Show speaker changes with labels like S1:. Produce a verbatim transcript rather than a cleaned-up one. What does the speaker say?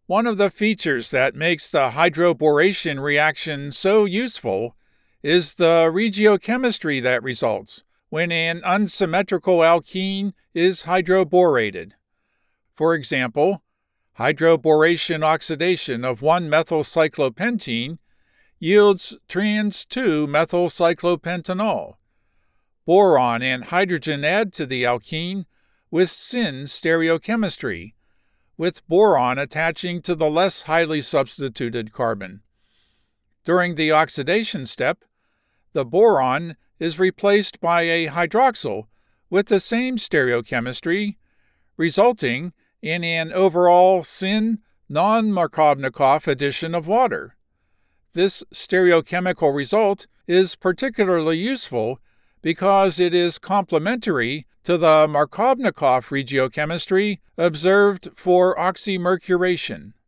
S1: One of the features that makes the hydroboration reaction so useful is the regiochemistry that results when an unsymmetrical alkene is hydroborated. For example, hydroboration oxidation of one methylcyclopentene yields trans two methylcyclopentanol. Boron and hydrogen add to the alkene with syn stereochemistry, with boron attaching to the less highly substituted carbon. During the oxidation step, the boron is replaced by a hydroxyl with the same stereochemistry, resulting in an overall syn non-Markovnikov addition of water. This stereochemical result is particularly useful because it is complementary to the Markovnikov regiochemistry observed for oxymercuration.